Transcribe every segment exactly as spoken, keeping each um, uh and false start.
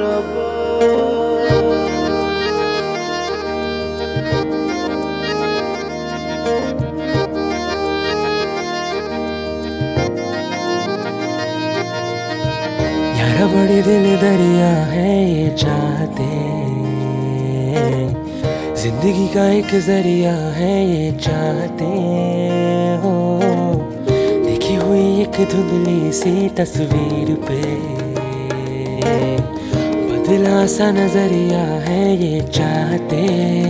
यारा बड़ी दिल दरिया है ये चाहते, जिंदगी का एक जरिया है ये चाहते हो। देखी हुई एक धुंधली सी तस्वीर पे बदला सा नजरिया है ये चाहते।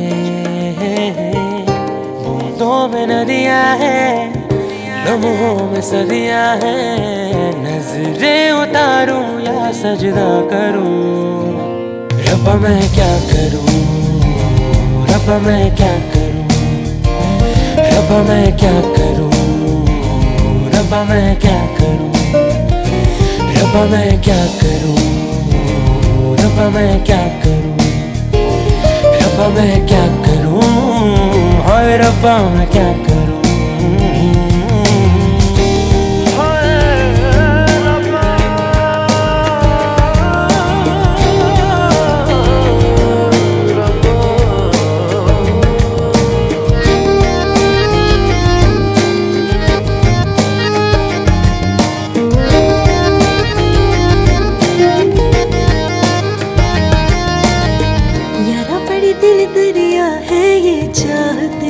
बूंदों में नदियां है, लम्हों में सदियां है, नजरें उतारूं या सजदा करूं। रब्बा मैं क्या करूं, रब्बा मैं क्या करूं, रब्बा मैं क्या करूं, रब्बा मैं क्या करूं, रब्बा मैं क्या करूं, रब्बा मैं क्या करूं, रब्बा मैं क्या करूं, हाय रब्बा मैं क्या करूं। दिल दरिया है ये चाहते,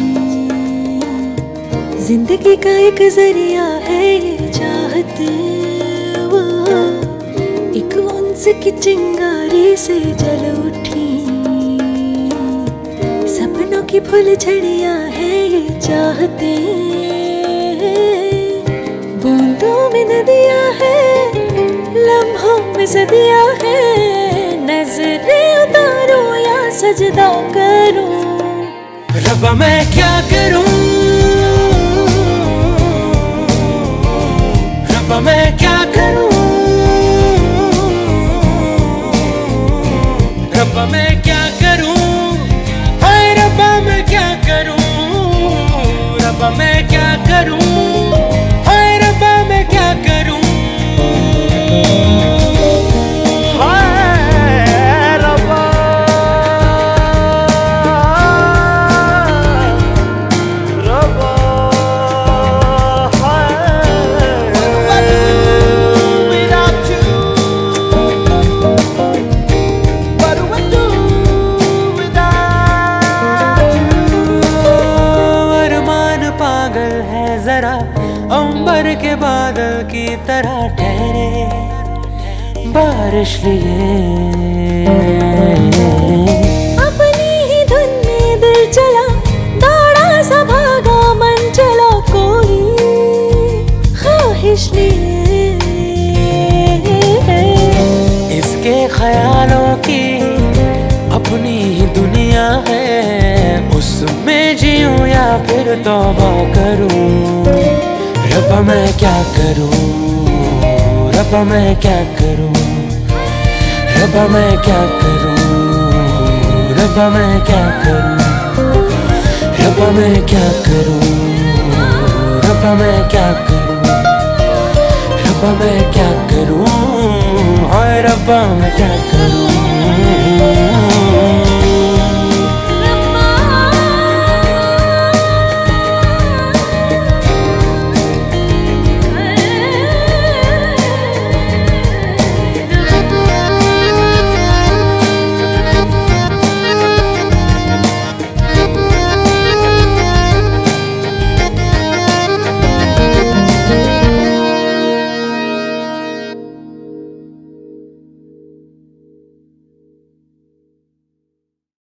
जिंदगी का एक जरिया है ये चाहते। वो एक उनस की चिंगारी से जल उठी, सपनों की फूल झड़िया है ये चाहते। बूंदों में नदियां है, लम्हों में सदियां है, नजरें उतारो या सजदा करूं। रब्बा मैं क्या करूं, रब्बा मैं क्या करूं, रब्बा मैं क्या करूं, हाय रब्बा मैं क्या करूं, रब्बा मैं क्या करूं, हाय रब्बा मैं क्या करूं। जरा अंबर के बादल की तरह ठहरे बारिश लिए, अपनी ही धुन में दिल चला, दौड़ा सा भागा मन चला, कोई ख्वाहिश लिए। इसके ख्यालों की अपनी ही दुनिया है, उसमें जीऊं या फिर तौबा करूं। रब्बा मैं क्या करूं, रब्बा मैं क्या करूं, रब्बा मैं क्या करूं, रब्बा मैं क्या करूं, रब्बा मैं क्या करूं, रब्बा मैं क्या करूं, रब्बा मैं क्या करूं, हाय रब्बा मैं क्या करूं।